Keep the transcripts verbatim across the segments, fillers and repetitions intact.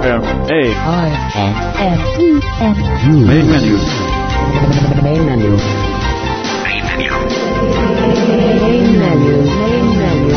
M A I N M E N Main menu. Main menu. Main menu. Main menu. Main menu.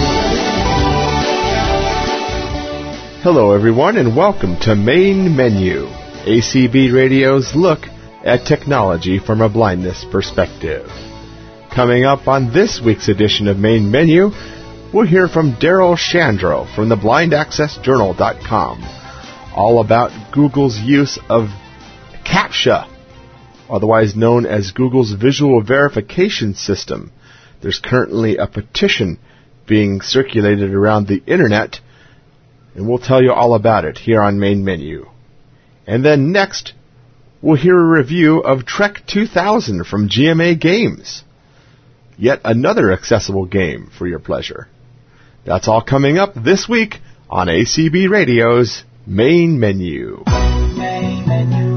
Hello everyone and welcome to Main Menu, A C B Radio's look at technology from a blindness perspective. Coming up on this week's edition of Main Menu, we'll hear from Daryl Shandro from the blind access journal dot com, all about Google's use of CAPTCHA, otherwise known as Google's visual verification system. There's currently a petition being circulated around the internet, and we'll tell you all about it here on Main Menu. And then next, we'll hear a review of Trek two thousand from G M A Games. Yet another accessible game for your pleasure. That's all coming up this week on A C B Radio's Main Menu. Main menu.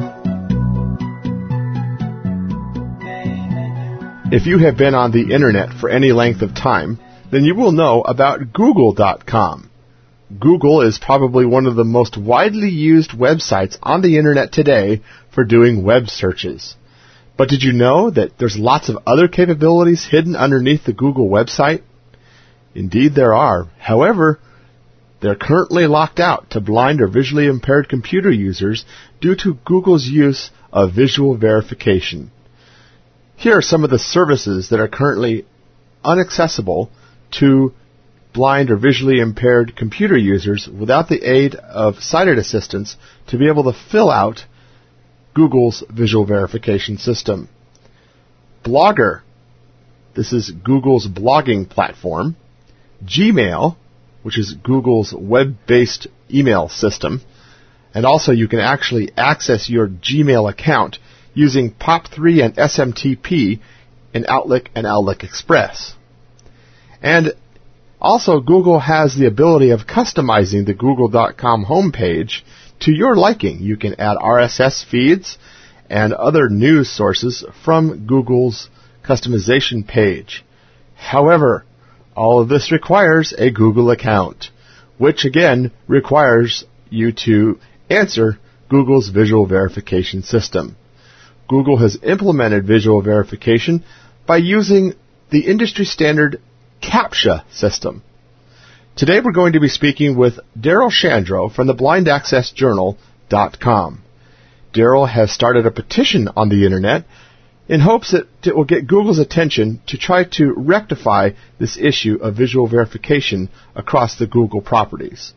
If you have been on the internet for any length of time, then you will know about Google dot com. Google is probably one of the most widely used websites on the internet today for doing web searches. But did you know that there's lots of other capabilities hidden underneath the Google website? Indeed there are. However, they're currently locked out to blind or visually impaired computer users due to Google's use of visual verification. Here are some of the services that are currently inaccessible to blind or visually impaired computer users without the aid of sighted assistants to be able to fill out Google's visual verification system. Blogger. This is Google's blogging platform. Gmail, which is Google's web-based email system. And also you can actually access your Gmail account using P O P three and S M T P in Outlook and Outlook Express. And also Google has the ability of customizing the Google dot com homepage to your liking. You can add R S S feeds and other news sources from Google's customization page. However, all of this requires a Google account, which again requires you to answer Google's visual verification system. Google has implemented visual verification by using the industry standard CAPTCHA system. Today we're going to be speaking with Daryl Shandro from the blind access journal dot com. Daryl has started a petition on the internet in hopes that it will get Google's attention to try to rectify this issue of visual verification across the Google properties.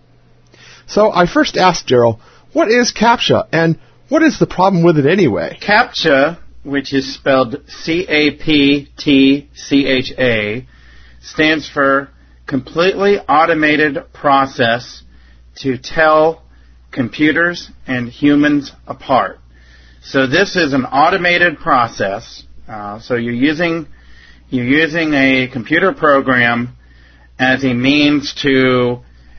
So I first asked Daryl, what is CAPTCHA and what is the problem with it anyway? CAPTCHA, which is spelled C A P T C H A, stands for completely automated process to tell computers and humans apart. So this is an automated process. Uh, so you're using you're using a computer program as a means to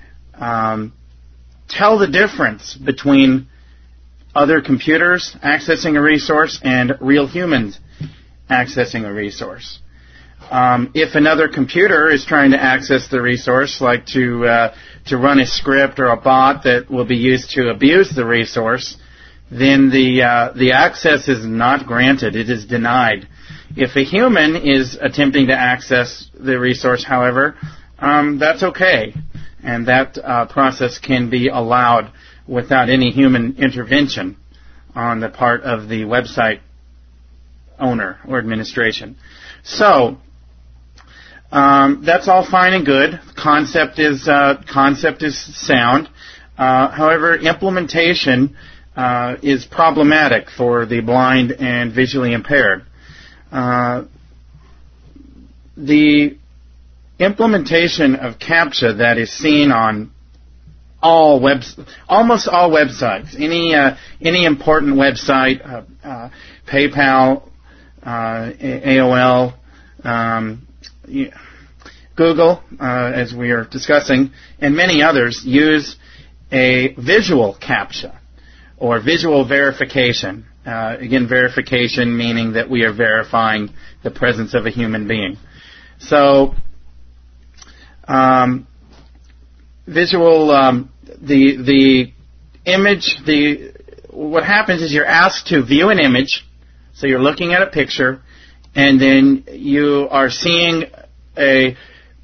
um, tell the difference between other computers accessing a resource and real humans accessing a resource. Um, if another computer is trying to access the resource, like to uh, to run a script or a bot that will be used to abuse the resource, then the uh, the access is not granted; it is denied. If a human is attempting to access the resource, however, um, that's okay, and that uh, process can be allowed without any human intervention on the part of the website owner or administration. So. Um, that's all fine and good. Concept is uh, concept is sound. Uh, however, implementation uh, is problematic for the blind and visually impaired. Uh, the implementation of CAPTCHA that is seen on all webs, almost all websites, any uh, any important website, uh, uh, PayPal, uh, A O L. Um, Google, uh, as we are discussing, and many others use a visual CAPTCHA or visual verification. Uh, again, verification meaning that we are verifying the presence of a human being. So, um, visual, um, the the image, the what happens is you're asked to view an image, so you're looking at a picture, and then you are seeing a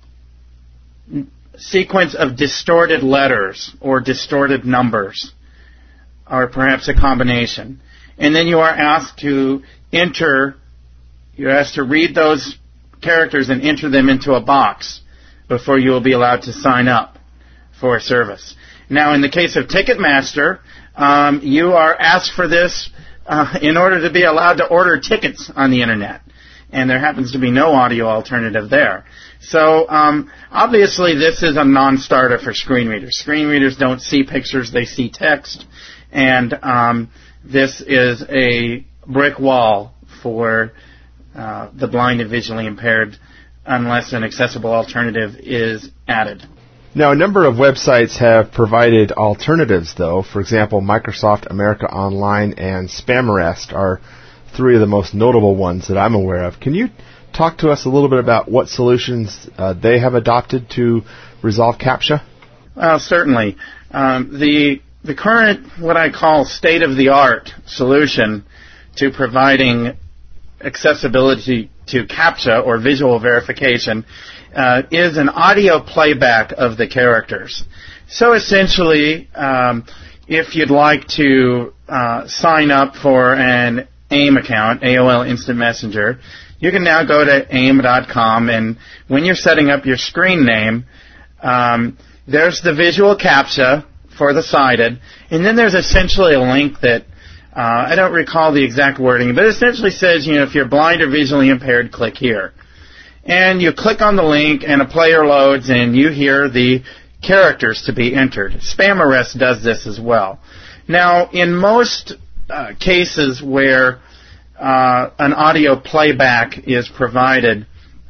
sequence of distorted letters or distorted numbers, or perhaps a combination. And then you are asked to enter, you're asked to read those characters and enter them into a box before you will be allowed to sign up for a service. Now, in the case of Ticketmaster, um, you are asked for this uh, in order to be allowed to order tickets on the Internet. And there happens to be no audio alternative there. So, um, obviously, this is a non-starter for screen readers. Screen readers don't see pictures, they see text. And um, this is a brick wall for uh, the blind and visually impaired unless an accessible alternative is added. Now, a number of websites have provided alternatives, though. For example, Microsoft America Online and Spamarest are three of the most notable ones that I'm aware of. Can you talk to us a little bit about what solutions uh, they have adopted to resolve CAPTCHA? Well, certainly. Um, the the current, what I call state-of-the-art solution to providing accessibility to CAPTCHA, or visual verification, uh, is an audio playback of the characters. So essentially, um, if you'd like to uh, sign up for an AIM account, A O L Instant Messenger, you can now go to aim dot com, and when you're setting up your screen name, um, there's the visual CAPTCHA for the sighted, and then there's essentially a link that Uh, I don't recall the exact wording, but it essentially says, you know, if you're blind or visually impaired, click here. And you click on the link, and a player loads, and you hear the characters to be entered. Spamarest does this as well. Now, in most uh, cases where uh, an audio playback is provided,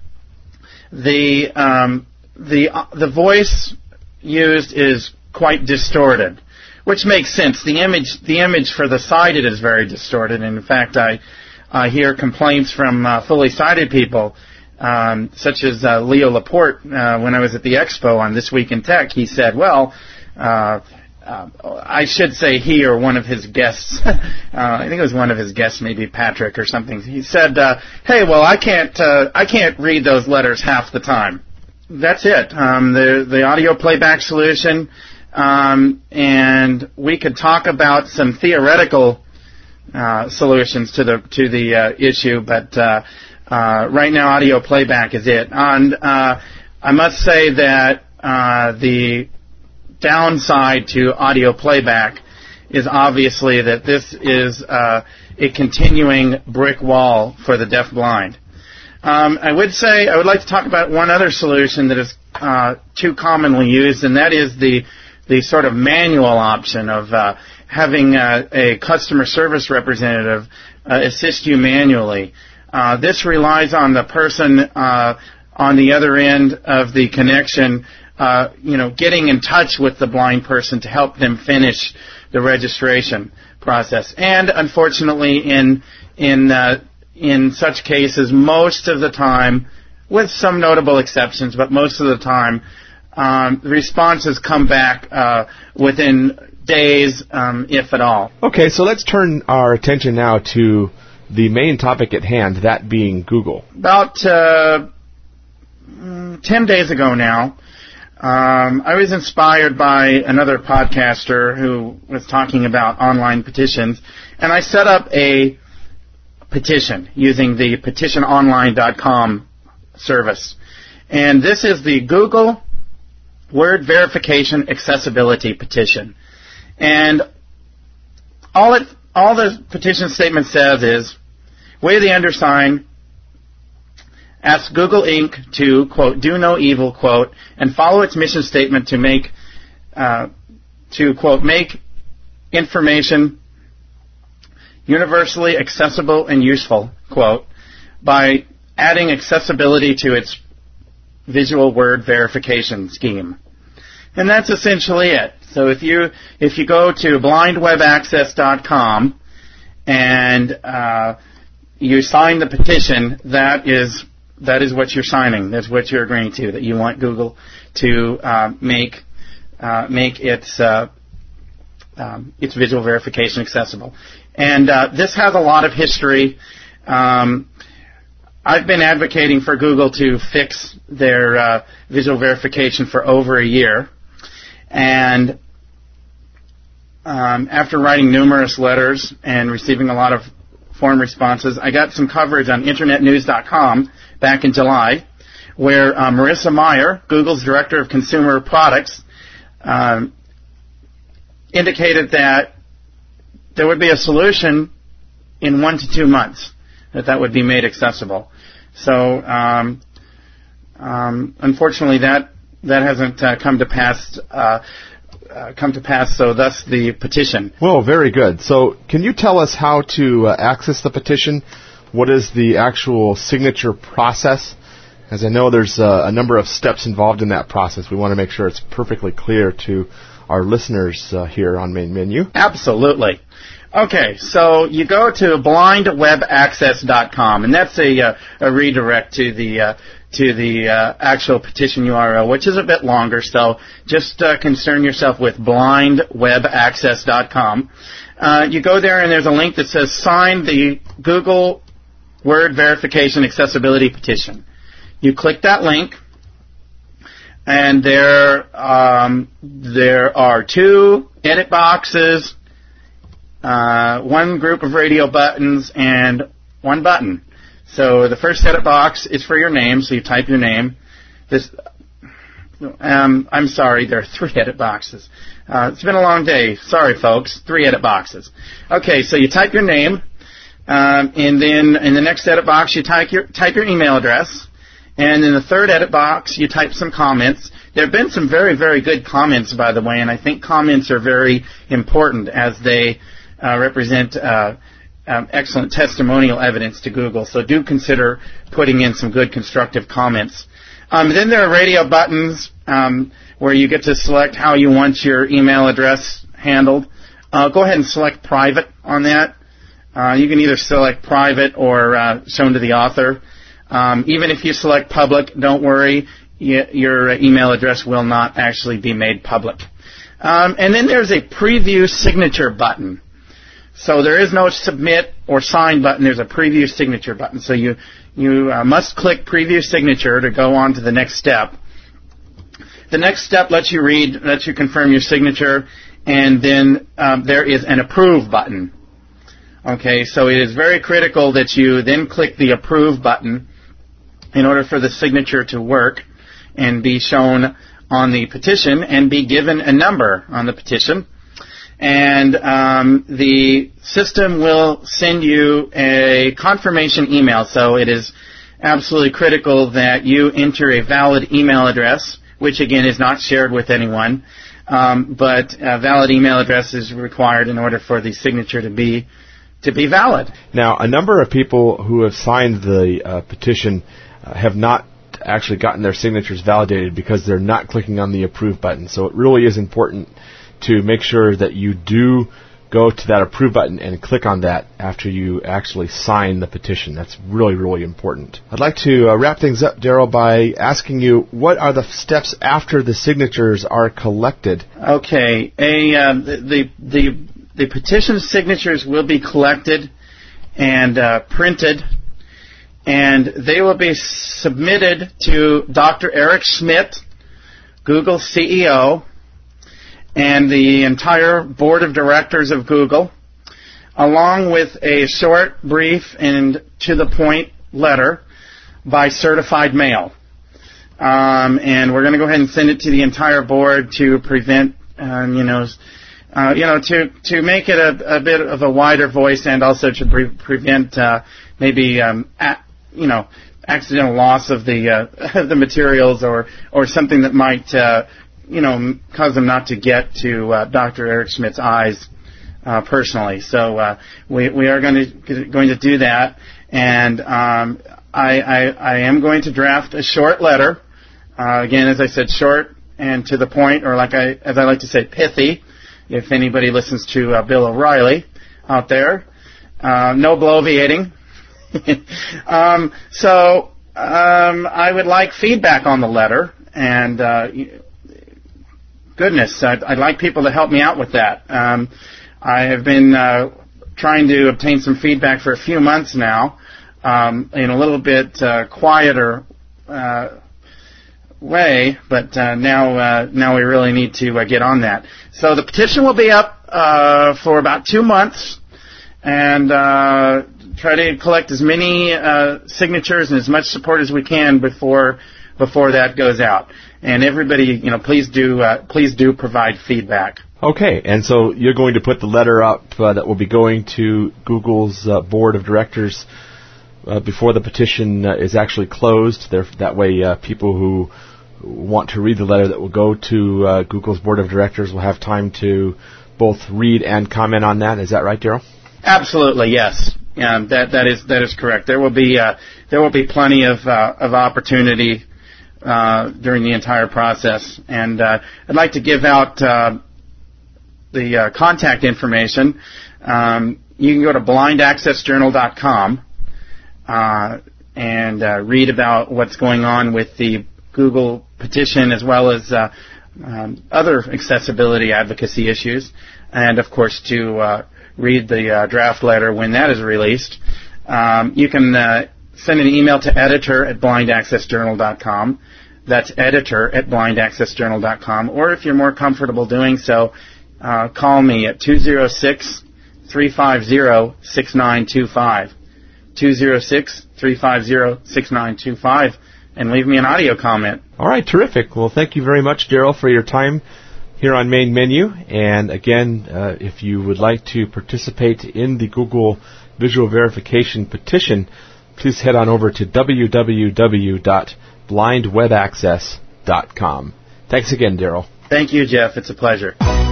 the um, the uh, the voice used is quite distorted, which makes sense. The image, the image for the sighted is very distorted. And in fact, I, I hear complaints from uh, fully sighted people, um, such as uh, Leo Laporte. Uh, when I was at the expo on This Week in Tech, he said, "Well, uh, uh, I should say he or one of his guests. uh, I think it was one of his guests, maybe Patrick or something. He said, uh, "Hey, well, I can't, uh, I can't read those letters half the time." That's it. Um, the the audio playback solution. Um, and we could talk about some theoretical uh, solutions to the to the uh, issue, but uh, uh, right now audio playback is it. And uh, I must say that uh, the downside to audio playback is obviously that this is uh, a continuing brick wall for the deafblind. Um, I would say I would like to talk about one other solution that is uh, too commonly used, and that is the the sort of manual option of uh, having uh, a customer service representative uh, assist you manually. Uh, this relies on the person uh, on the other end of the connection, uh, you know, getting in touch with the blind person to help them finish the registration process. And unfortunately, in in uh, in such cases, most of the time, with some notable exceptions, but most of the time, Um, the responses come back uh, within days, um, if at all. Okay, so let's turn our attention now to the main topic at hand, that being Google. About uh, ten days ago now, um, I was inspired by another podcaster who was talking about online petitions, and I set up a petition using the petition online dot com service. And this is the Google Word Verification Accessibility Petition. And all it, all the petition statement says is, we, the undersigned, ask Google Incorporated to, quote, do no evil, quote, and follow its mission statement to make, uh, to, quote, make information universally accessible and useful, quote, by adding accessibility to its visual word verification scheme. And that's essentially it. So if you if you go to blind web access dot com and uh, you sign the petition, that is that is what you're signing. That's what you're agreeing to. That you want Google to uh, make uh, make its uh, um, it's visual verification accessible. And uh, this has a lot of history. Um, I've been advocating for Google to fix their uh, visual verification for over a year. And um, after writing numerous letters and receiving a lot of forum responses, I got some coverage on internet news dot com back in July, where uh, Marissa Mayer, Google's Director of Consumer Products, um, indicated that there would be a solution in one to two months, that that would be made accessible. So, um, um, unfortunately, that that hasn't uh, come to pass. Uh, uh, come to pass. So, thus the petition. Well, very good. So, can you tell us how to uh, access the petition? What is the actual signature process? As I know there's uh, a number of steps involved in that process. We want to make sure it's perfectly clear to our listeners uh, here on Main Menu. Absolutely. Okay, so you go to blind web access dot com, and that's a, uh, a redirect to the uh, to the uh, actual petition U R L, which is a bit longer. So just uh, concern yourself with blind web access dot com. Uh, you go there, and there's a link that says "Sign the Google Word Verification Accessibility Petition." You click that link, and there um, there are two edit boxes, uh, one group of radio buttons, and one button. So the first edit box is for your name, so you type your name. This, um, I'm sorry, there are three edit boxes. Uh, it's been a long day. Sorry, folks. Three edit boxes. Okay, so you type your name, um, and then in the next edit box you type your type your email address. And in the third edit box, you type some comments. There have been some very, very good comments, by the way, and I think comments are very important as they uh, represent uh, um, excellent testimonial evidence to Google. So do consider putting in some good constructive comments. Um, then there are radio buttons um, where you get to select how you want your email address handled. Uh, go ahead and select private on that. Uh, you can either select private or uh, shown to the author. Um, even if you select public, don't worry, y- your email address will not actually be made public. Um, and then there's a preview signature button. So there is no submit or sign button. There's a preview signature button. So you you uh, must click preview signature to go on to the next step. The next step lets you read, lets you confirm your signature, and then um, there is an approve button. Okay, so it is very critical that you then click the approve button in order for the signature to work and be shown on the petition and be given a number on the petition. And um, the system will send you a confirmation email. So it is absolutely critical that you enter a valid email address, which again is not shared with anyone, um, but a valid email address is required in order for the signature to be to be valid. Now, a number of people who have signed the uh, petition uh, have not actually gotten their signatures validated because they're not clicking on the approve button. So it really is important to make sure that you do go to that approve button and click on that after you actually sign the petition. That's really, really important. I'd like to uh, wrap things up, Daryl, by asking you, what are the steps after the signatures are collected? Okay. A, uh, the, the, the petition signatures will be collected and uh, printed, and they will be submitted to Doctor Eric Schmidt, Google C E O, and the entire board of directors of Google, along with a short, brief, and to-the-point letter by certified mail. Um, and we're going to go ahead and send it to the entire board to prevent, um, you know, uh, you know, to to make it a, a bit of a wider voice, and also to pre- prevent uh, maybe, um, a, you know, accidental loss of the uh, the materials, or or something that might. Uh, you know, cause them not to get to uh, Doctor Eric Schmidt's eyes uh, personally. So uh, we we are going to going to do that, and um, I, I I am going to draft a short letter. Uh, again, as I said, short and to the point, or like I as I like to say, pithy. If anybody listens to uh, Bill O'Reilly out there, uh, no bloviating. um, so um, I would like feedback on the letter, and. Uh, goodness, I'd, I'd like people to help me out with that. Um, I have been uh, trying to obtain some feedback for a few months now um, in a little bit uh, quieter uh, way, but uh, now uh, now we really need to uh, get on that. So the petition will be up uh, for about two months, and uh, try to collect as many uh, signatures and as much support as we can before before that goes out. And everybody, you know, please do uh, please do provide feedback. Okay, and so you're going to put the letter up uh, that will be going to Google's uh, board of directors uh, before the petition uh, is actually closed. There, that way, uh, people who want to read the letter that will go to uh, Google's board of directors will have time to both read and comment on that. Is that right, Daryl? Absolutely, yes. Um, that that is that is correct. There will be uh, there will be plenty of uh, of opportunity uh, during the entire process, and uh, I'd like to give out uh, the uh, contact information. Um, you can go to blind access journal dot com uh, and uh, read about what's going on with the Google petition, as well as uh, um, other accessibility advocacy issues, and of course to uh, read the uh, draft letter when that is released. Um, you can uh, send an email to editor at blind access journal dot com. That's editor at blind access journal dot com. Or if you're more comfortable doing so, uh, call me at two oh six, three five zero, six nine two five. two oh six, three five zero, six nine two five. And leave me an audio comment. All right, terrific. Well, thank you very much, Daryl, for your time here on Main Menu. And again, uh, if you would like to participate in the Google Visual Verification petition, please head on over to w w w dot blind web access dot com. Thanks again, Daryl. Thank you, Jeff. It's a pleasure.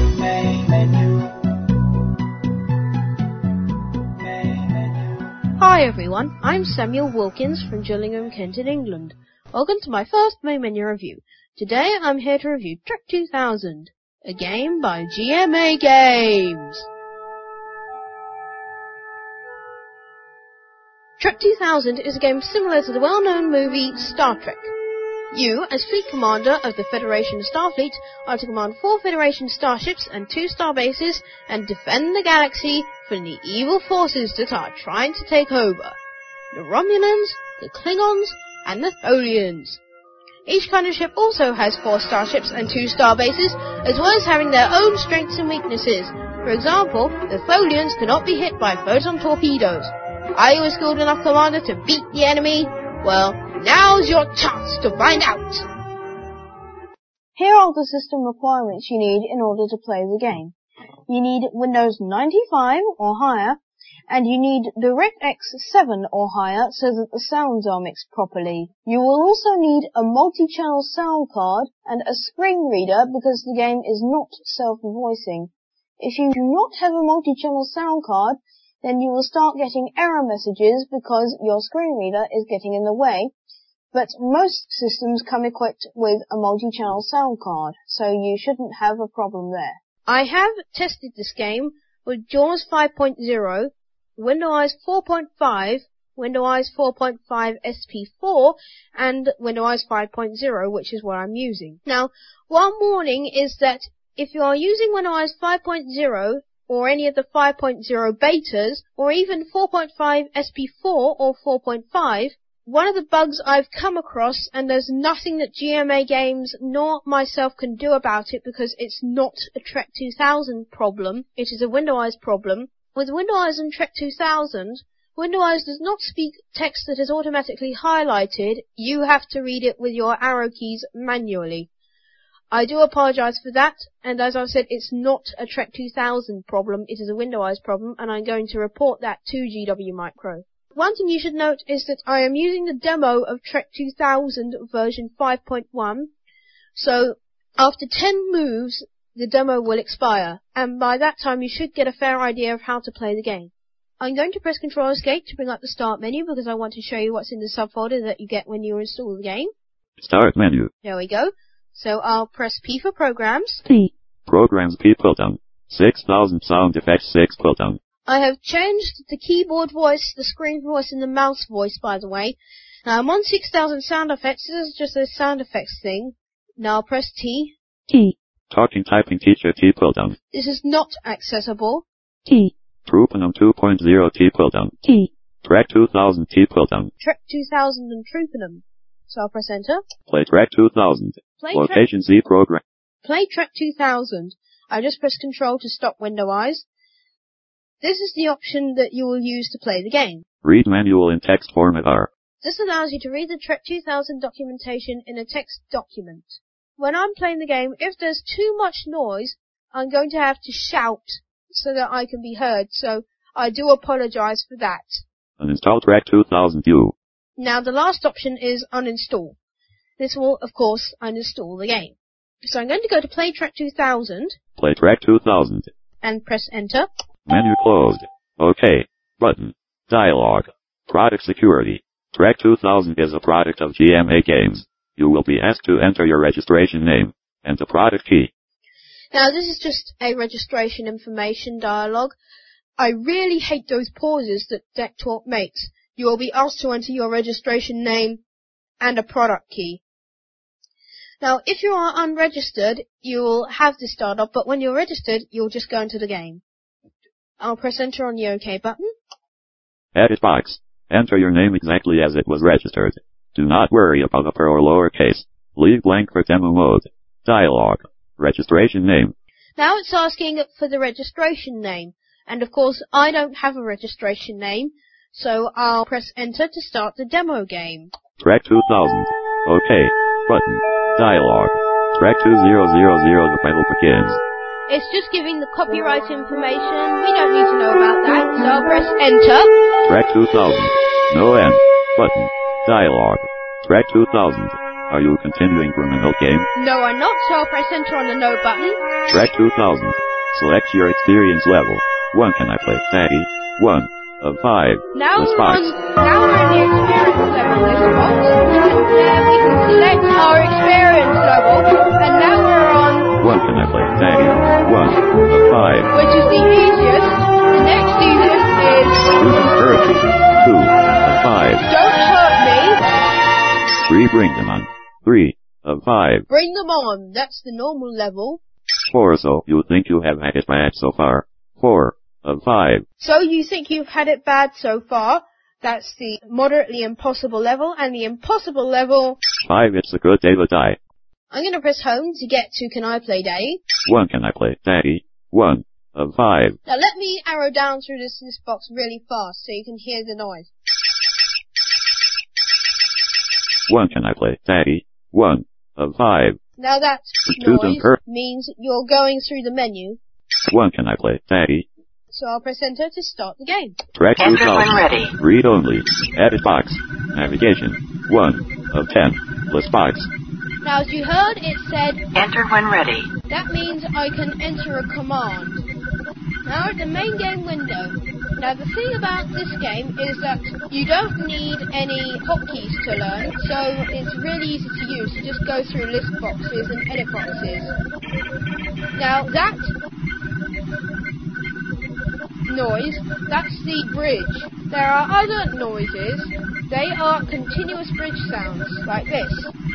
Hi everyone, I'm Samuel Wilkins from Gillingham, Kent in England. Welcome to my first Main Menu review. Today I'm here to review Trek two thousand, a game by G M A Games. Trek two thousand is a game similar to the well-known movie Star Trek. You, as Fleet Commander of the Federation Starfleet, are to command four Federation starships and two starbases and defend the galaxy from the evil forces that are trying to take over. The Romulans, the Klingons, and the Tholians. Each kind of ship also has four starships and two starbases, as well as having their own strengths and weaknesses. For example, the Tholians cannot be hit by photon torpedoes. Are you a skilled enough commander to beat the enemy? Well, now's your chance to find out! Here are the system requirements you need in order to play the game. You need Windows ninety-five or higher, and you need DirectX seven or higher so that the sounds are mixed properly. You will also need a multi-channel sound card and a screen reader because the game is not self-voicing. If you do not have a multi-channel sound card, then you will start getting error messages because your screen reader is getting in the way, but most systems come equipped with a multi-channel sound card, so you shouldn't have a problem there. I have tested this game with JAWS five point oh, Windows four point five, Windows four point five S P four, and Windows five point oh, which is what I'm using. Now, one warning is that if you are using Windows five point oh, or any of the five point oh betas, or even four point five S P four or four point five, one of the bugs I've come across, and there's nothing that G M A Games nor myself can do about it because it's not a Trek two thousand problem, it is a Windows problem. With Windows and Trek two thousand, Windows does not speak text that is automatically highlighted, you have to read it with your arrow keys manually. I do apologize for that, and as I've said, it's not a Trek two thousand problem, it is a Windows problem, and I'm going to report that to G W Micro. One thing you should note is that I am using the demo of Trek two thousand version five point one, so after ten moves, the demo will expire, and by that time you should get a fair idea of how to play the game. I'm going to press Control Escape to bring up the Start menu because I want to show you what's in the subfolder that you get when you install the game. Start menu. There we go. So I'll press P for Programs. P. Programs P pull down. six thousand sound effects six pull down. I have changed the keyboard voice, the screen voice, and the mouse voice, by the way. Now I'm on six thousand sound effects. This is just a sound effects thing. Now I'll press T. T. Talking Typing Teacher T Quiltum. This is not accessible. T, Troopanum two point oh T Quiltum. T, Trek two thousand T Quiltum. Trek two thousand and Troopanum. So I'll press enter. Play Trek two thousand. Play Trek, Location Z program. play Trek two thousand. I just press Control to stop window eyes. This is the option that you will use to play the game. Read manual in text format R. This allows you to read the Trek two thousand documentation in a text document. When I'm playing the game, if there's too much noise, I'm going to have to shout so that I can be heard, so I do apologize for that. Uninstall Trek two thousand U. Now the last option is uninstall. This will, of course, uninstall the game. So I'm going to go to Play Trek two thousand. Play Trek two thousand. And press enter. Menu closed. OK. Button. Dialog. Product security. Trek two thousand is a product of G M A Games. You will be asked to enter your registration name and the product key. Now this is just a registration information dialog. I really hate those pauses that DeckTalk makes. You will be asked to enter your registration name and a product key. Now, if you are unregistered, you will have this start off, but when you're registered, you'll just go into the game. I'll press enter on the OK button. Edit box. Enter your name exactly as it was registered. Do not worry about upper or lowercase. Leave blank for demo mode. Dialog. Registration name. Now it's asking for the registration name. And of course, I don't have a registration name, so I'll press enter to start the demo game. Trek two thousand. OK. Button. Dialog. Trek two thousand. The battle begins. It's just giving the copyright information. We don't need to know about that, so I'll press enter. Trek two thousand. No end. Button. Dialog. Trek two thousand. Are you continuing from an old game? No, I'm not, so I'll press enter on the no button. Trek two thousand. Select your experience level. one Can I play Daddy? one of five. Now List we're box. on, now we're in the experience level list box. And we can select our experience level. And now we're on one Can I play Daddy? one of five. which is the easiest. The next easiest is Student Curfew. two of five. Don't Hurt Me. three Bring Them On. three of five. Bring Them On. That's the normal level. four So you think you have had it bad so far. four of five. So you think you've had it bad so far. That's the moderately impossible level. And the impossible level, five It's a Good Day to Die. I'm going to press home to get to Can I Play Daddy. one Can I Play Daddy? one of five. Now let me arrow down through this list box really fast so you can hear the noise. one Can I Play Daddy? one of five. Now that Student noise Cur- means you're going through the menu. one Can I Play Daddy? So I'll press enter to start the game. Trek two Enter when thousand. ready. Read only. Edit box. Navigation. one of ten. List box. Now as you heard, it said, Enter when ready. that means I can enter a command. Now at the main game window. Now the thing about this game is that you don't need any hotkeys to learn, so it's really easy to use. You just go through list boxes and edit boxes. Now that noise, that's the bridge. There are other noises. They are continuous bridge sounds, like this.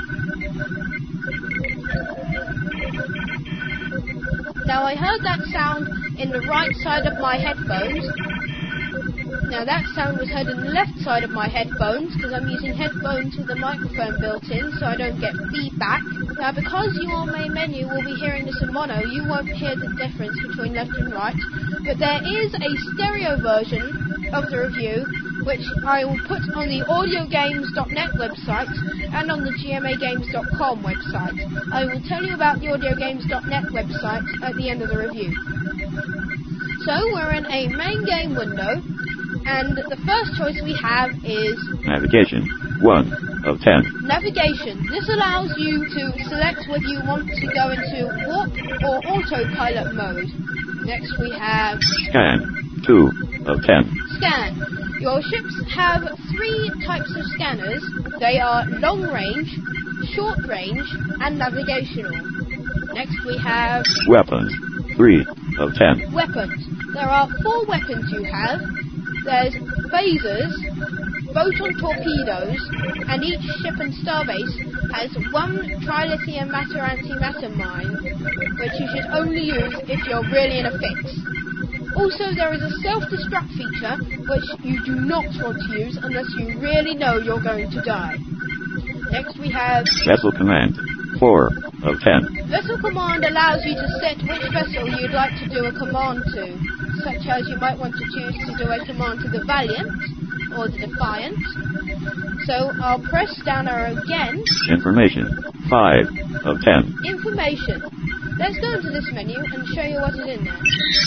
Now I heard that sound in the right side of my headphones. Now that sound was heard in the left side of my headphones because I'm using headphones with a microphone built in so I don't get feedback. Now because your main menu will be hearing this in mono, you won't hear the difference between left and right. But there is a stereo version of the review which I will put on the audio games dot net website and on the G M A games dot com website. I will tell you about the audio games dot net website at the end of the review. So we're in a main game window, and the first choice we have is Navigation. one of ten. navigation. This allows you to select whether you want to go into warp or autopilot mode. Next we have Scan. two of ten. scan. Your ships have three types of scanners. They are long range, short range, and navigational. Next we have Weapons. three of ten. weapons. There are four weapons you have. There's phasers, photon torpedoes, and each ship and starbase has one trilithium matter antimatter mine, which you should only use if you're really in a fix. Also, there is a self-destruct feature, which you do not want to use unless you really know you're going to die. Next we have Vessel Command. four of ten. Vessel Command allows you to set which vessel you'd like to do a command to, such as you might want to choose to do a command to the Valiant or the Defiant. So I'll press down arrow again. Information. five of ten. Information. Let's go into this menu and show you what is in there.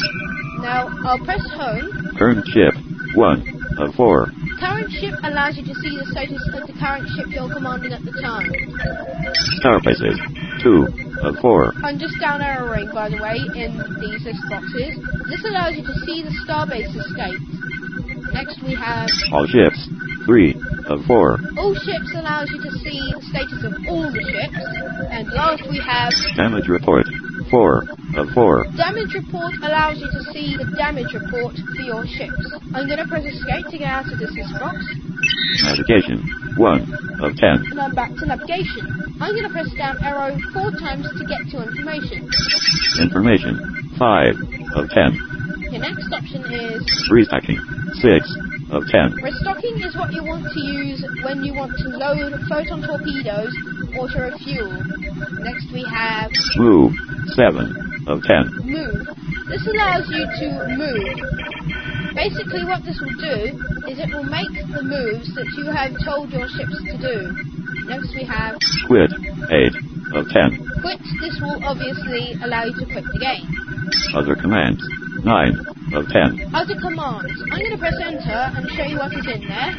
Now I'll press home. Current ship. one of four. Current ship allows you to see the status of the current ship you're commanding at the time. Starbases. two of four. I'm just down arrowing, by the way, in these list boxes. This allows you to see the starbase's state. Next we have All ships. three of four. all ships allows you to see the status of all the ships. And last we have Damage report. four of four. damage report allows you to see the damage report for your ships. I'm going to press escape to get out of this list box. Navigation. one of ten. And I'm back to navigation. I'm going to press down arrow four times to get to information. Information. five of ten. Your next option is Restacking. six of ten. restocking is what you want to use when you want to load photon torpedoes or to refuel. Next we have Move. seven of ten. move. This allows you to move. Basically what this will do is it will make the moves that you have told your ships to do. Next we have Quit. eight of ten. quit. This will obviously allow you to quit the game. Other commands. nine of ten. Other commands. I'm going to press enter and show you what is in there.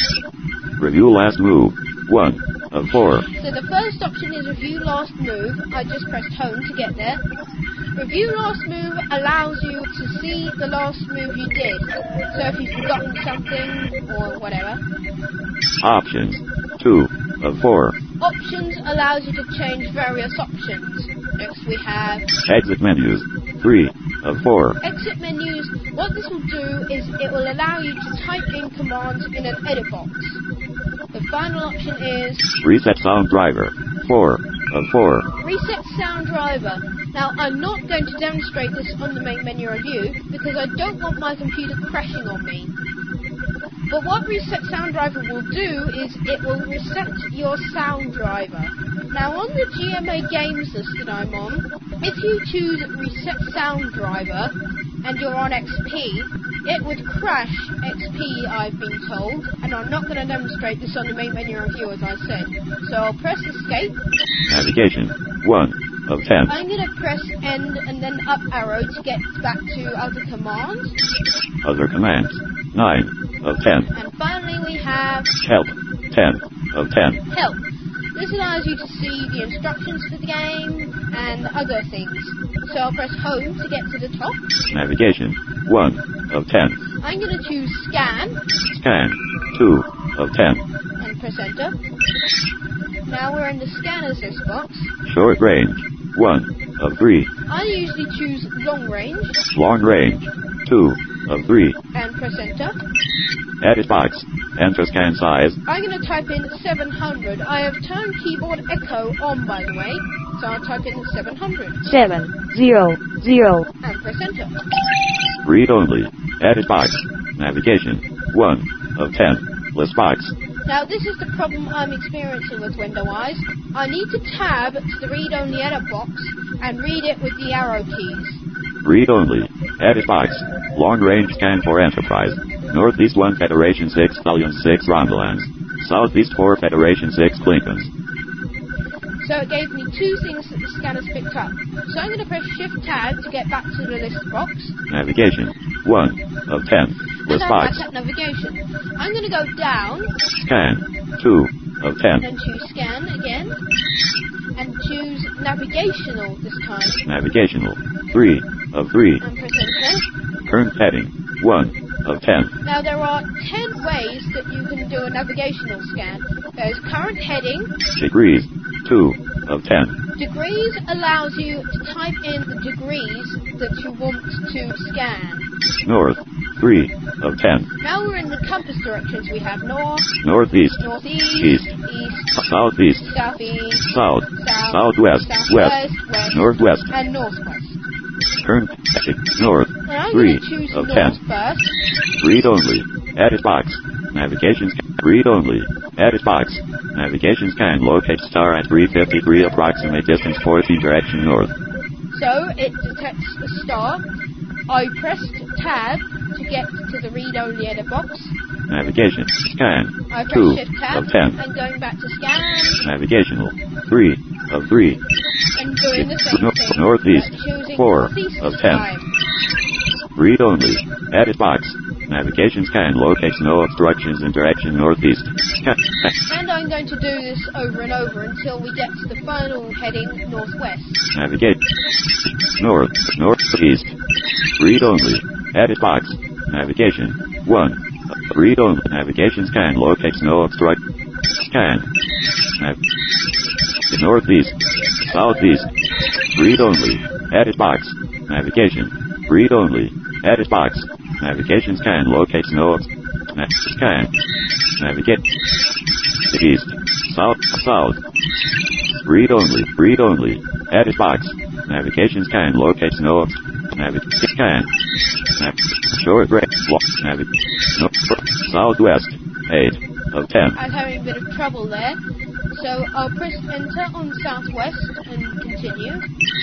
Review last move. one of four. So the first option is review last move. I just pressed home to get there. Review last move allows you to see the last move you did. So if you've forgotten something or whatever. Options. two of four. Options allows you to change various options. Next we have Exit menus. three of four. exit menus. What this will do is it will allow you to type in commands in an edit box. The final option is Reset sound driver. four of four. reset sound driver. Now I'm not going to demonstrate this on the main menu review because I don't want my computer crashing on me. But what Reset Sound Driver will do is it will reset your sound driver. Now on the G M A games list that I'm on, if you choose Reset Sound Driver and you're on X P, it would crash X P, I've been told, and I'm not going to demonstrate this on the main menu review as I said. So I'll press escape. Navigation. one of ten. I'm going to press end and then up arrow to get back to other commands. Other commands. nine of ten. And finally we have Help. ten of ten. help. This allows you to see the instructions for the game and other things. So I'll press home to get to the top. Navigation. one of ten. I'm going to choose scan Scan. two of ten. and press enter. Now we're in the scanners list box. Short range. one of three. I usually choose long range Long range. two of three. and press enter. Edit box. Enter scan size. I'm going to type in seven hundred. I have turned keyboard echo on, by the way, so I'll type in seven hundred seven zero zero. and press enter. Read only. Edit box. Navigation. one of ten. List box. Now this is the problem I'm experiencing with WindowEyes. I need to tab to the read-only edit box and read it with the arrow keys. Read only. Edit box. Long range scan for Enterprise. Northeast one Federation six Stallion six Romulans. Southeast four Federation six Clinkons. So it gave me two things that the scanners picked up. So I'm going to press Shift Tab to get back to the list box. Navigation. one of ten. And List I'm box. back at navigation. I'm going to go down Scan. two of ten. and choose Scan again. And choose Navigational this time. Navigational. three of three. And press Enter. Current heading. one of ten. Now there are ten ways that you can do a navigational scan. There's current heading. Degrees. two of ten. Degrees allows you to type in the degrees that you want to scan. North. three of ten. Now we're in the compass directions. We have north, Northeast. northeast, East. east, Southeast. southeast, South. south, Southwest. southwest, West. west, Northwest. and northwest. Turn. Exit. North. And I'm three going to choose of north ten. first. Read only. Edit box. Navigation scan. Read only. Edit box. Navigation scan. Locate star at three fifty-three. Approximate distance fourteen. Direction north. So it detects the star. I pressed tab to get to the read-only edit box. Navigation. Scan. I pressed two shift tab of ten. and going back to scan Navigational. three of three. and doing the same No- thing. northeast. but choosing four northeast of this ten. time. Read only. Edit box. Navigation scan locates no obstructions in direction northeast. Scan. And I'm going to do this over and over until we get to the final heading northwest. Navigate. North. Northeast. Read only. Edit box. Navigation. one. Read only. Navigation scan locates no obstruct. Scan. Nav- Northeast. Southeast. Read only. Edit box. Navigation. Read only. Edit box. Navigation scan locates no obs- na- scan. Navigate. East. South. South. Read only. Read only. Edit box. Navigation scan locates no obs- navigate. Scan. Nav- short break. Navigate. No. Southwest. eight of ten. I'm having a bit of trouble there. So I'll press enter on southwest and continue.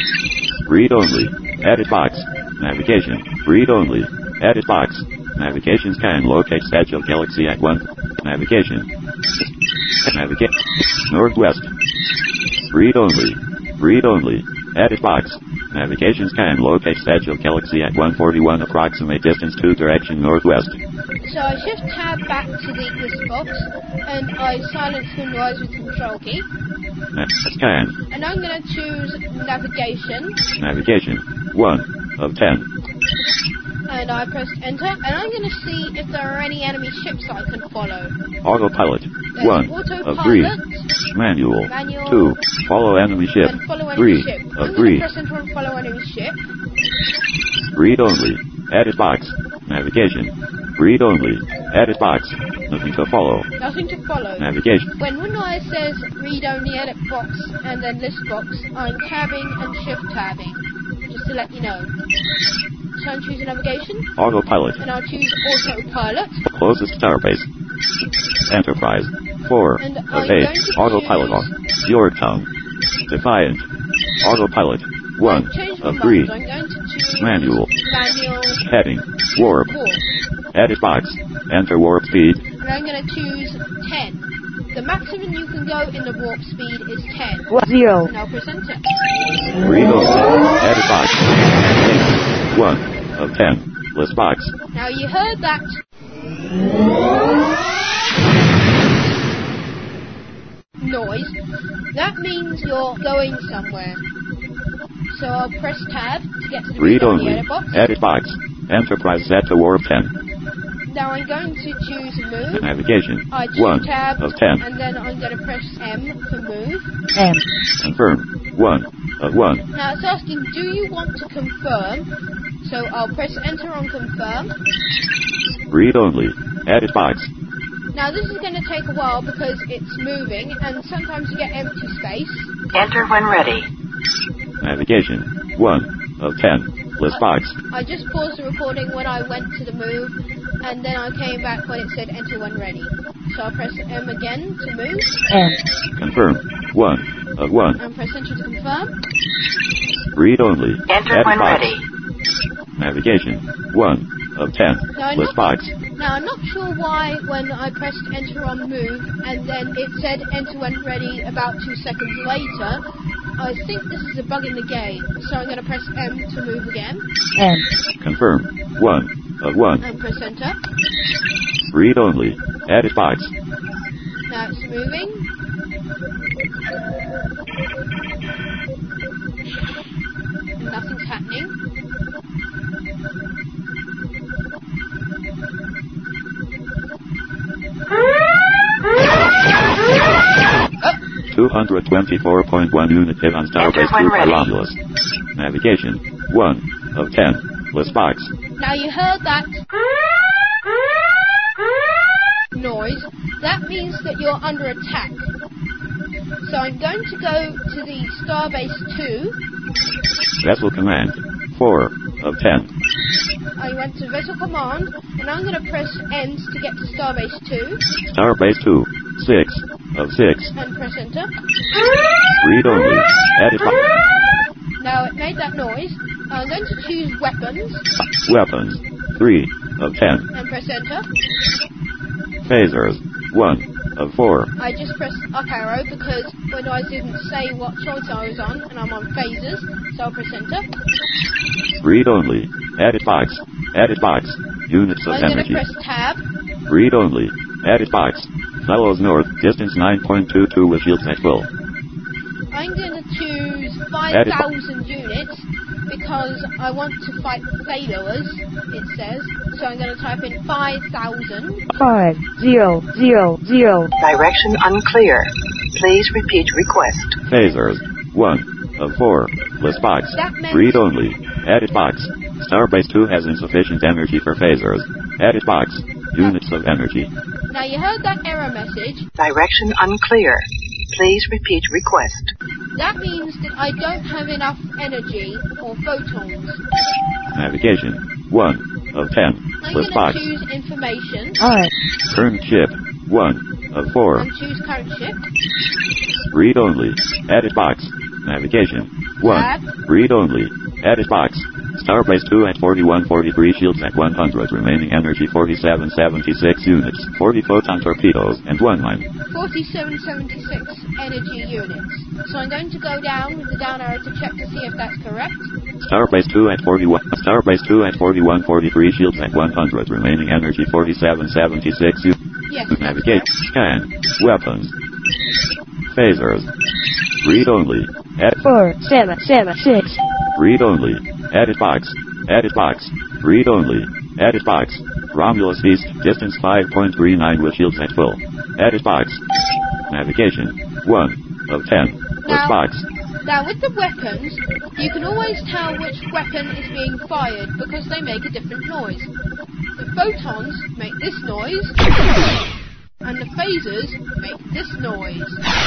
Read only. Edit box. Navigation. Read only. Edit box. Navigation scan locates edge of galaxy at one. Navigation. Navigate. Northwest. Read only. Read only. Edit box. Navigation scan locates edge of galaxy at one forty-one. Approximate distance two. Direction northwest. So I shift tab back to the list box and I silence Windows with control key. Na- Scan. And I'm going to choose navigation Navigation. one of ten. and I pressed enter and I'm going to see if there are any enemy ships I can follow. Autopilot. There's one of three. autopilot Manual. Manual. two. Follow enemy ship. and follow enemy three ship. of I'm going three. to press enter and follow enemy ship. Read only. Edit box. Navigation. Read only. Edit box. Nothing to follow. Nothing to follow. Navigation. When Windows says read only edit box and then list box, I'm tabbing and shift tabbing, just to let you know. So I'm choosing navigation, Autopilot. and I'll choose autopilot, Closest starbase. Enterprise. four and of I'm eight. going to Autopilot choose, on. Yorktown. Defiant. Autopilot. one I've changed of my three. mind. I'm going to choose Manual. manual Heading. Warp. warp, Edit box. Enter warp speed. and I'm going to choose ten. The maximum you can go in the warp speed is ten. Zero. And I'll press enter. Read only. Edit box. one of ten. List box. Now you heard that noise. That means you're going somewhere. So I'll press tab to get to the Read read-only only. edit box. Edit box. Enterprise set to warp ten. Now I'm going to choose move. Navigation. I choose one tab of ten. and then I'm going to press M for move. M. Confirm. one of one. Now it's asking, do you want to confirm? So I'll press enter on confirm. Read only. Edit box. Now this is going to take a while because it's moving and sometimes you get empty space. Enter when ready. Navigation. one of ten. List box. I just paused the recording when I went to the move and then I came back when it said enter when ready. So I'll press M again to move M. Confirm. one of one. and press enter to confirm. Read only. Enter Edit when box. ready. Navigation. one of ten. Now I'm, List not, box. now I'm not sure why when I pressed enter on move and then it said enter when ready about two seconds later. I think this is a bug in the game. So I'm going to press M to move again M. Confirm. one of one. and press enter. Read only. Edit box. Now it's moving. And nothing's happening. two hundred twenty-four point one unit hit on Starbase Enter when two ready. for Romulus. Navigation. one of ten. List box. Now you heard that noise. That means that you're under attack. So I'm going to go to the Starbase two. Vessel command. four of ten. I went to Vessel Command, and I'm going to press End to get to Starbase two. Starbase two. six of six. And press Enter. Read only. Edit. Now it made that noise. I'm going to choose Weapons. Weapons. three of ten. And press Enter. Phasers. one of four. I just pressed up arrow because Windows didn't say what choice I was on, and I'm on Phasers, so I'll press Enter. Read only. Edit box. Edit box. Units of I'm going to energy. press Tab. Read only. Edit box. Fellows north. Distance nine point two two with shields at will. I'm going to choose five thousand units because I want to fight failures, it says. So I'm going to type in five thousand. Five, zero, zero, zero. Direction unclear. Please repeat request. Phasers. one of four. List box. That meant- Read only. Edit box. Starbase two has insufficient energy for phasers. Edit box. Units of energy. Now you heard that error message. Direction unclear. Please repeat request. That means that I don't have enough energy or photons. Navigation. one of ten. I'm List going box. to choose information Alright. Current ship. one of four. and choose current ship. Read only. Edit box. Navigation. one. Tab. Read only. Edit box. Starbase two at forty-one forty-three, shields at one hundred, remaining energy forty-seven seventy-six units, forty photon torpedoes, and one mine. forty-seven seventy-six energy units. So I'm going to go down with the down arrow to check to see if that's correct. Starbase two at forty-one, Starbase two at forty-one forty-three, shields at one hundred, remaining energy forty-seven seventy-six units. Yes. Navigate. Scan. Weapons. Phasers. Read only. Ed- Four, seven, seven, six. Read only. Edit box. Edit box. Read only. Edit box. Romulus East. Distance five point three nine with shields at full. Edit box. Navigation. one of ten. List Now- box. Now with the weapons, you can always tell which weapon is being fired because they make a different noise. The photons make this noise, and the phasers make this noise.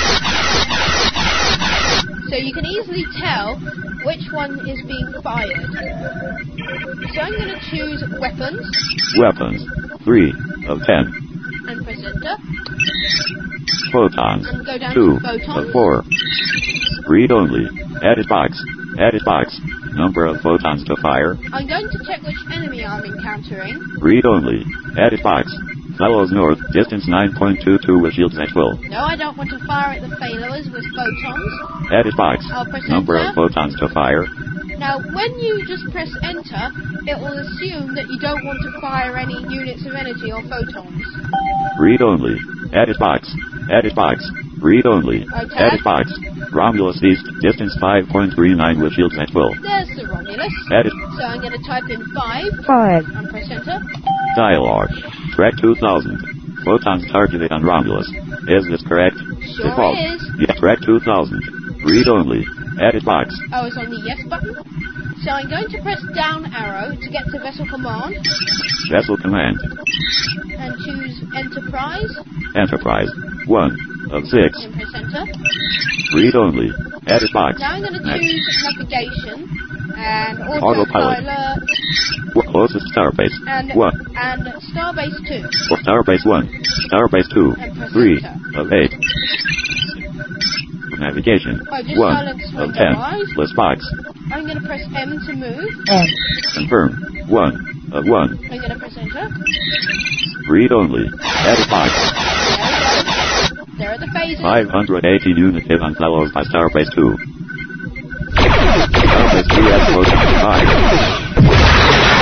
So you can easily tell which one is being fired. So I'm going to choose weapons Weapons. three of ten. and press enter. Photons. And go down two to photons. of four. Read only. Edit box. Edit box. Number of photons to fire. I'm going to check which enemy I'm encountering. Read only. Edit box. Fellows north. Distance nine point two two with shields at will. No, I don't want to fire at the failures with photons. Edit box. I'll press Number enter. of photons to fire. Now, when you just press enter, it will assume that you don't want to fire any units of energy or photons. Read only. Edit box. Edit box. Read only. Okay. Edit box. Romulus East. Distance five point three nine with shields at will. There's the Romulus. Edit. So I'm going to type in five Five. and press enter. Dialogue. Track two thousand. Photons targeted on Romulus. Is this correct? Sure Default. is. Yeah, track two thousand. Read only. Edit box. I was on the yes button. So I'm going to press down arrow to get to vessel command Vessel command. and choose enterprise Enterprise. one of six. and press enter. Read only. Edit box. Now I'm going to Next. choose navigation and Autopilot. autopilot Closest starbase. and, one. and starbase two. For starbase one. Starbase two. And press three enter. of eight. Navigation. Oh, just one silenced of window ten. eyes. List box. I'm going to press M to move. M. Confirm. one of one. I'm going to press enter. Read only. Edit box. There we go. There are the phases. five hundred eighty unit hit on fellows by Starbase two. Starbase two has photon to fire.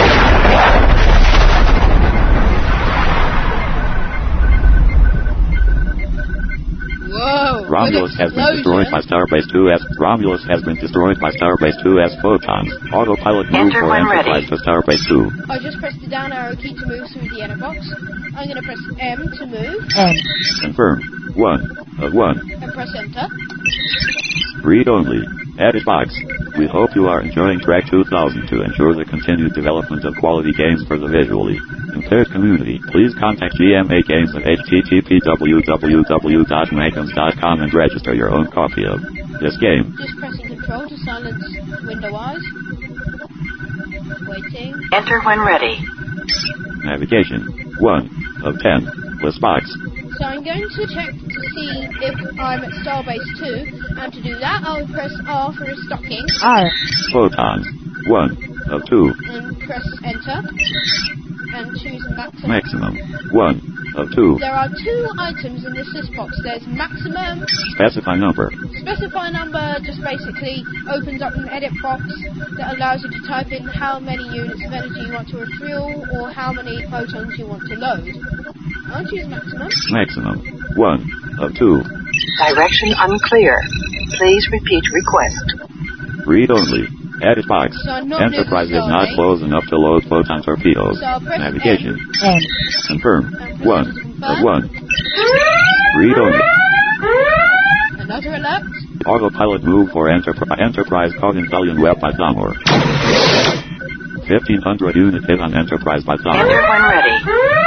Whoa. Romulus good has been destroyed by explosion. Starbase two S. Romulus has been destroyed by Starbase two S photons. Autopilot move Enter for when Enterprise ready. to Starbase two. I just pressed the down arrow key to move through the inner box. I'm going to press M to move M. Confirm. one of one. and press enter. Read only. Added box. We hope you are enjoying Track two thousand. To ensure the continued development of quality games for the visually impaired community, please contact G M A Games at h t t p w w w dot makems dot com and register your own copy of this game. Just pressing control to silence window eyes. Waiting. Enter when ready. Navigation. one of ten. List box. So I'm going to check to see if I'm at Starbase two, and to do that I'll press R for restocking. R. Photons. one of two. And press enter. And choose maximum. Maximum. one of two. There are two items in this list box. There's maximum. Specify number. Specify number just basically opens up an edit box that allows you to type in how many units of energy you want to refuel or how many photons you want to load. I'll choose maximum. Maximum. one of two. Direction unclear. Please repeat request. Read only. Added box. So I'm not Enterprise is doing not starting. close enough to load photon torpedoes. So I'll press Navigation. N. Confirm. And one press of confirm. one. Read only. Another alert. Autopilot move for Enterprise. Enterprise caught in Thalian web by Thamor. fifteen hundred unit hit on Enterprise by Enter Thamor. when ready.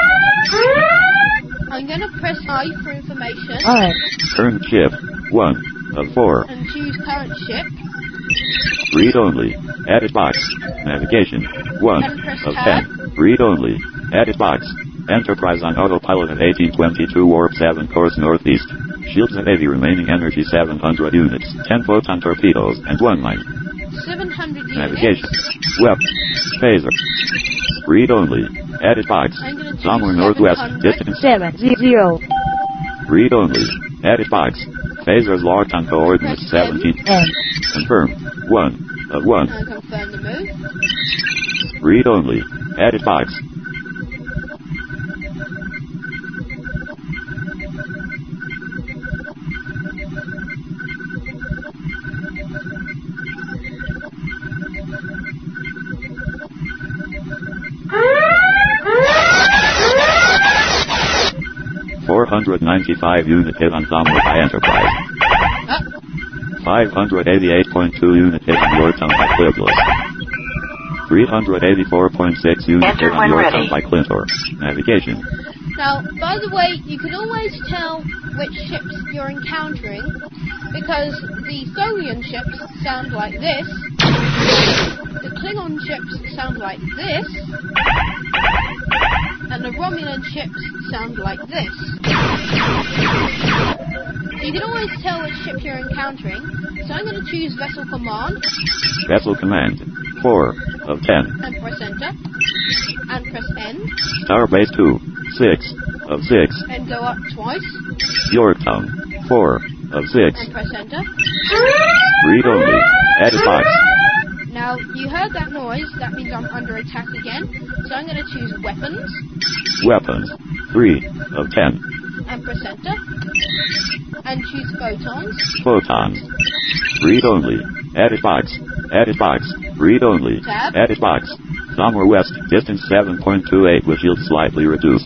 I'm going to press I for information R. Turn shift. one of four. and choose current ship. Read only. Added box. Navigation. one And press of tab. ten. Read only. Added box. Enterprise on autopilot at eighteen twenty-two warp seven course northeast. Shields at eighty, remaining energy seven hundred units. ten photon torpedoes and one mine. seven hundred units. Navigation. Web. Phaser. Read only. Added box. I'm going to choose Somewhere northwest. seven hundred. Distance. Seven. Zero. Read only. Added box. Phasers locked on coordinates Press N. seventeen. N. Confirm. one of one. And confirm the move. Read only. Added box. four hundred ninety-five unit hit on Thamor by Enterprise. Up. five hundred eighty-eight point two unit hit on Yorktown by Clipless. three hundred eighty-four point six unit Enter hit on when Yorktown ready. by Clintor. Navigation. Now, by the way, you can always tell which ships you're encountering because the Tholian ships sound like this, the Klingon ships sound like this, and the Romulan ships sound like this. You can always tell which ship you're encountering, so I'm going to choose Vessel Command, Vessel Command. four of ten. and press Enter, and press N, Starbase two. six of six. and go up twice, Yorktown. four of six. and press Enter. Read only. Added box. Now, you heard that noise, that means I'm under attack again, so I'm going to choose Weapons, Weapons. three of ten. and press Enter, and choose Photons, Photons. Read only. Added box. Added box. Read only. Tab. Added box. Somewhere west. Distance seven point two eight with shield slightly reduced.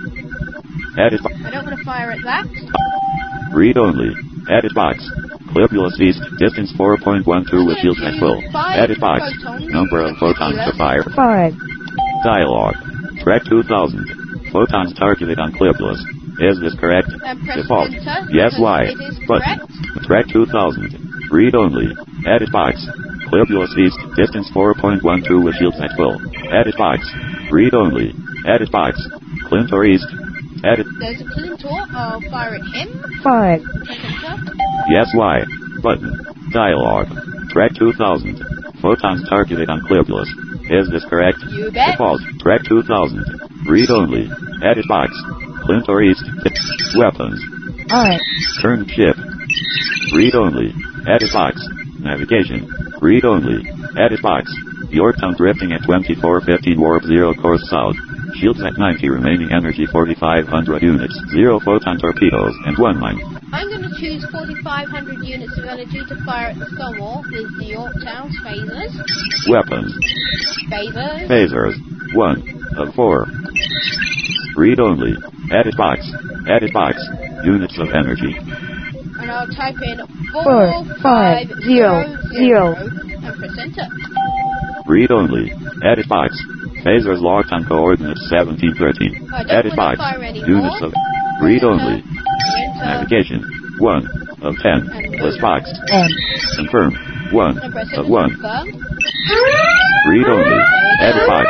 Added box. I don't want to fire at that, Read only. Added box. Clipulus east. Distance four point one two with shields at full. Added box. Number of photons to fire. Five. Dialogue. Track two thousand. Photons targeted on Clipulus. Is this correct? and press Default. Enter, Yes, because why? it is Button. correct. Track two thousand. Read only. Added box. Clipulus east. Distance four point one two with shields at full. Added box. Read only. Added box. Clintor east. Added. There's a Clintor, I'll fire at him, Five. press Enter, Yes, why? Button. Dialogue. Track two thousand. Photons targeted on Clipulus. Is this correct? you bet. Default. Track two thousand. Read only. Added box. Clintor east. Weapons. R. Turn shift. Read only. Added box. Navigation. Read only. Added box. Yorktown drifting at twenty-four fifteen warp zero course south. Shields at ninety, remaining energy forty-five hundred units. Zero photon torpedoes and one mine. I'm going to choose forty-five hundred units of energy to fire at the Thomor with the Yorktown's phasers. Weapons. Phasers. Phasers. one of four. Read only. Added box. Added box. Units of energy. And I'll type in Four, four five five, zero, zero zero. and press enter. Read only. Edit box. Phasers locked on coordinates seventeen thirteen. I don't Edit wanna box. fire anymore. Units of. Read Enter. only. Enter. Navigation. one of ten. And List box. M. Confirm. one And press of enter. one. Confirm. Read only. Edit box.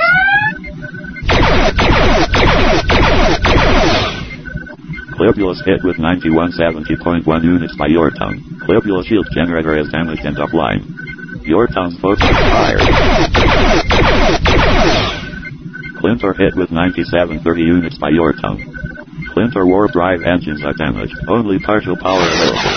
Clibulus hit with ninety-one seventy point one units by Yorktown. Clibulus shield generator is damaged and offline. Yorktown's vote expired. Clintor hit with ninety-seven thirty units by Yorktown. Clintor warp drive engines are damaged. Only partial power available.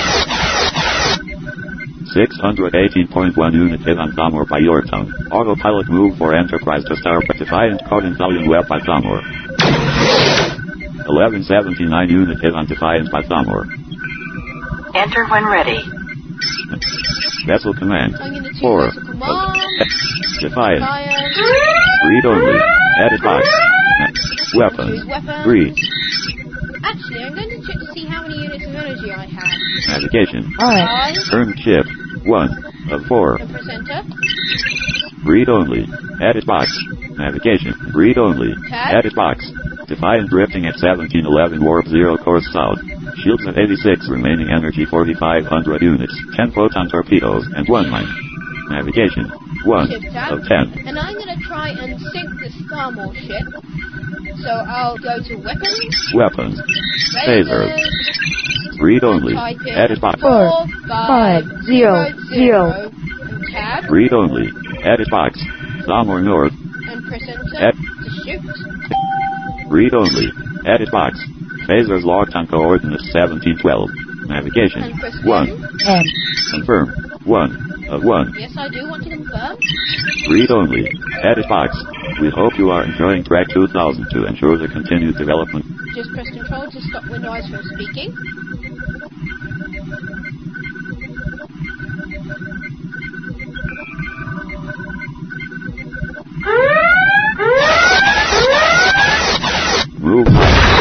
six hundred eighteen point one unit hit on Thamor by Yorktown. Autopilot move for Enterprise to start Defiant caught in Valiant Web by Thamor. eleven seventy-nine unit hit on Defiant by Thamor. Enter when ready. Vessel command. I'm going to choose four. vessel command. Defiant. Defiant. Read only. Edit box. Weapons. Choose weapons. three. Actually, I'm going to check to see how many units of energy I have. Navigation. I. I. Turn shift. one of four. And press enter. Read only. Edit box. Navigation. Read only. Tab. Edit box. Defiant drifting at seventeen eleven warp zero course south. Shields at eighty-six, remaining energy forty-five hundred units. ten photon torpedoes and one mine. Navigation. one Shift tab. of ten. And I'm going to try and sink the Starmore ship. So I'll go to weapons. Weapons. Phasers. Read only. Type in Edit box. Four, five, zero, zero. And tab. Read only. Edit box. Thamor North. And press enter Ed- to shoot. Read only. Edit box. Phasers locked on coordinates seventeen twelve. Navigation. And press one. M. Confirm. one of one. Yes, I do want to confirm. Read only. Edit box. We hope you are enjoying Track two thousand to ensure the continued development. Just press control to stop Windows from speaking. Move.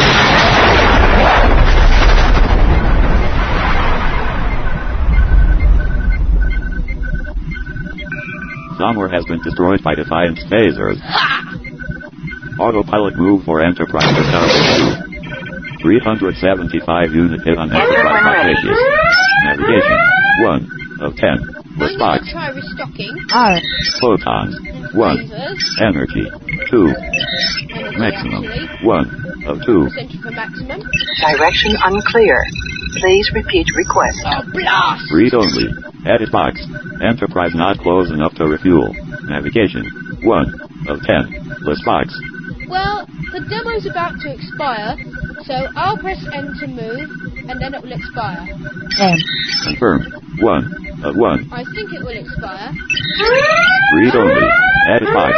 Thamor has been destroyed by Defiant's phasers. Autopilot move for Enterprise to start. three hundred seventy-five unit hit on Enterprise by Prometheus. Navigation. one of ten. List I'm box. going to try restocking. R. Photons. And one. phasers. Energy. two. Energy, Maximum. actually. one of two. Center for maximum. Direction unclear. Please repeat request. Oh, blast! Read only. Edit box. Enterprise not close enough to refuel. Navigation. one of ten. List box. Well, the demo's about to expire, so I'll press N to move, and then it will expire. M. Confirm. one of one. I think it will expire. Read only. Edit box.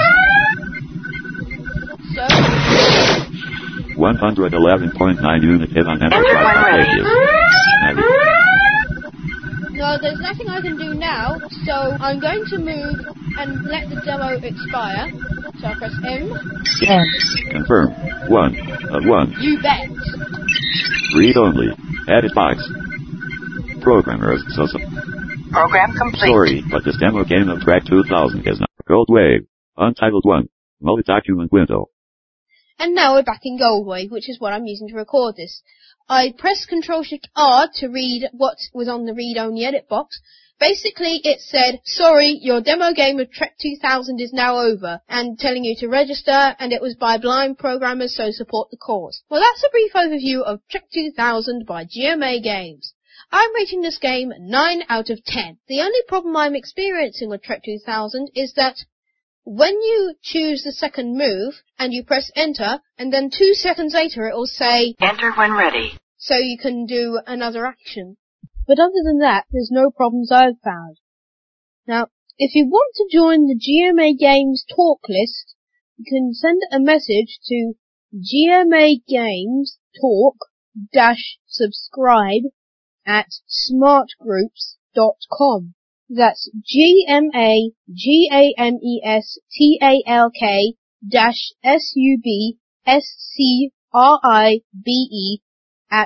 So, one hundred eleven point nine unit hit on Enterprise by Prometheus. Navigation. no, there's nothing I can do now, so I'm going to move and let the demo expire. So I'll press M. M. Confirm. one of one. You bet. Read only. Edit box. Programmers, so, so Program complete. sorry, but this demo game of Track two thousand is not Gold Wave. Untitled one. Multi-document window. And now we're back in Goldwave, which is what I'm using to record this. I pressed Control Shift R to read what was on the read-only edit box. Basically, it said, sorry, your demo game of Trek two thousand is now over, and telling you to register, and it was by blind programmers, so support the cause. Well, that's a brief overview of Trek two thousand by G M A Games. I'm rating this game nine out of ten. The only problem I'm experiencing with Trek two thousand is that when you choose the second move, and you press enter, and then two seconds later it will say, Enter when ready. so you can do another action. But other than that, there's no problems I've found. Now, if you want to join the G M A Games talk list, you can send a message to G M A Games talk dash subscribe at smartgroups dot com. That's G M A G A M E S T A L K dash S U B S C R I B E at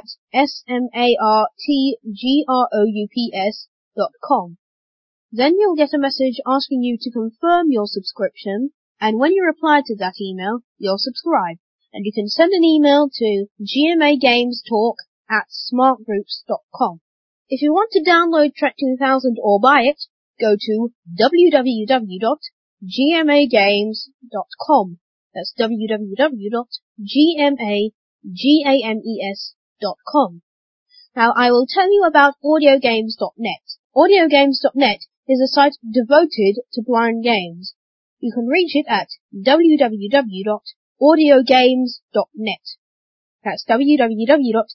smartgroups dot com. Then you'll get a message asking you to confirm your subscription, and when you reply to that email, you'll subscribe. And you can send an email to gmagamestalk at smartgroups dot com. If you want to download Trek two thousand or buy it, go to w w w dot g m a games dot com. That's w w w dot g m a games dot com. Now I will tell you about audio games dot net. audio games dot net is a site devoted to blind games. You can reach it at w w w dot audio games dot net. That's w w w dot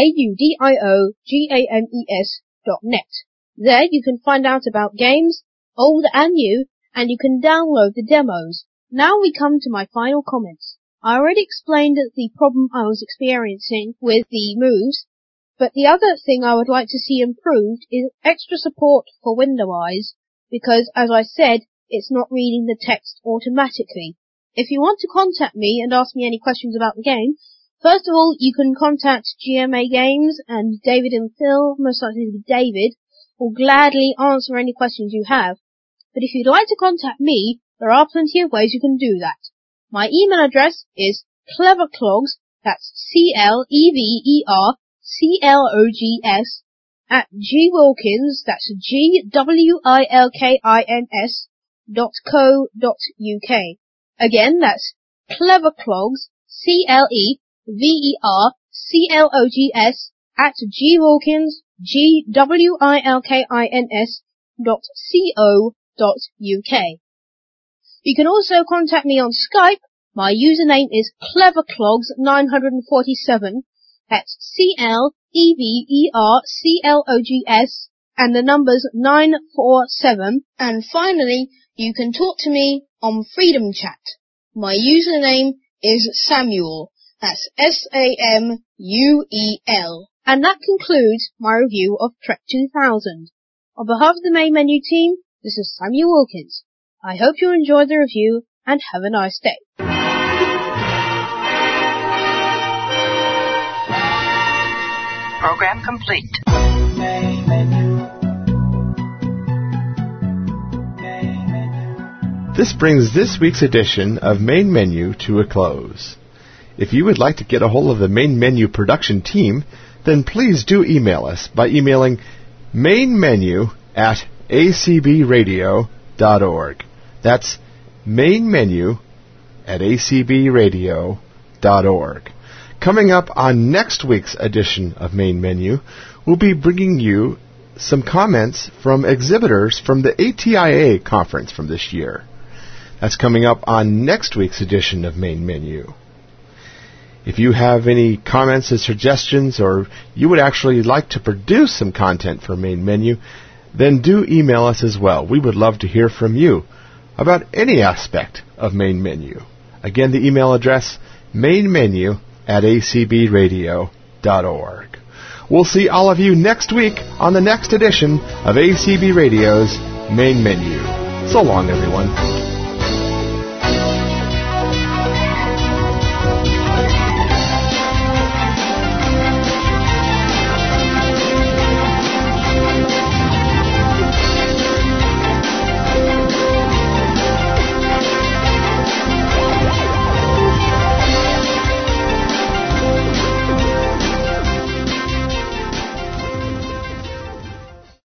audiogames dot net. There you can find out about games, old and new, and you can download the demos. Now we come to my final comments. I already explained the problem I was experiencing with the moves, but the other thing I would like to see improved is extra support for WindowEyes, because as I said, it's not reading the text automatically. If you want to contact me and ask me any questions about the game, first of all, you can contact G M A Games, and David and Phil, most likely David, will gladly answer any questions you have. But if you'd like to contact me, there are plenty of ways you can do that. My email address is cleverclogs, that's C L E V E R C L O G S, at gwilkins, that's G W I L K I N S, dot co dot U K. Again, that's cleverclogs, C L E V E R C L O G S, at gwilkins, G W I L K I N S, dot co dot U K. You can also contact me on Skype. My username is cleverclogs nine forty-seven. That's C L E V E R C L O G S and the numbers nine four seven. And finally, you can talk to me on Freedom Chat. My username is Samuel. That's S A M U E L. And that concludes my review of Trek two thousand. On behalf of the main menu team, this is Samuel Wilkins. I hope you enjoyed the review and have a nice day. Program complete. This brings this week's edition of Main Menu to a close. If you would like to get a hold of the Main Menu production team, then please do email us by emailing mainmenu at a c b radio dot org. That's mainmenu at a c b radio dot org. Coming up on next week's edition of Main Menu, we'll be bringing you some comments from exhibitors from the A T I A conference from this year. That's coming up on next week's edition of Main Menu. If you have any comments or suggestions, or you would actually like to produce some content for Main Menu, then do email us as well. We would love to hear from you about any aspect of Main Menu. Again, the email address, mainmenu at a c b radio dot org. We'll see all of you next week on the next edition of A C B Radio's Main Menu. So long, everyone.